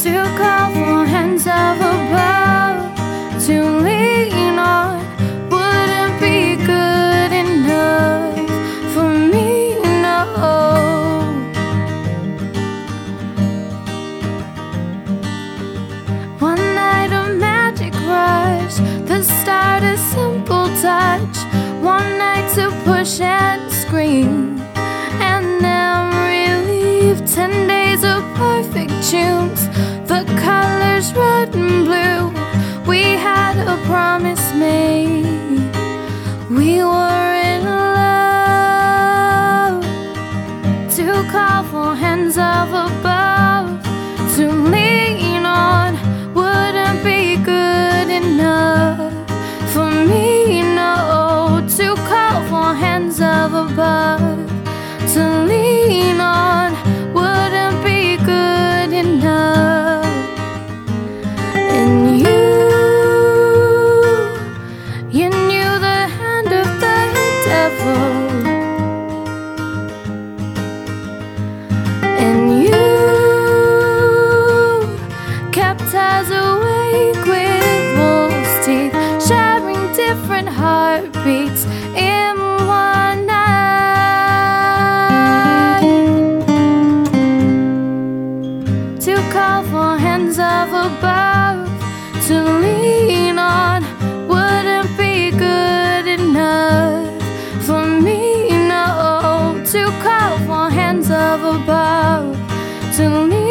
to call for hands of above to lean on wouldn't be good enough for me, no. One night of magic rush, the start a simple touch. One night to push and scream, and then relief. 10 days of perfect tunes, the colors red and blue. We had a promise made, we were in love. To call for hands of above to lean on wouldn't be good enough for me, no. To call for hands of above to lean on wouldn't be good enough. And you knew the hand of the devil, and you kept us awake with wolves' teeth, sharing different heartbeats in one night. To call for hands of above to lean on wouldn't be good enough for me, no. To call for hands of above to lean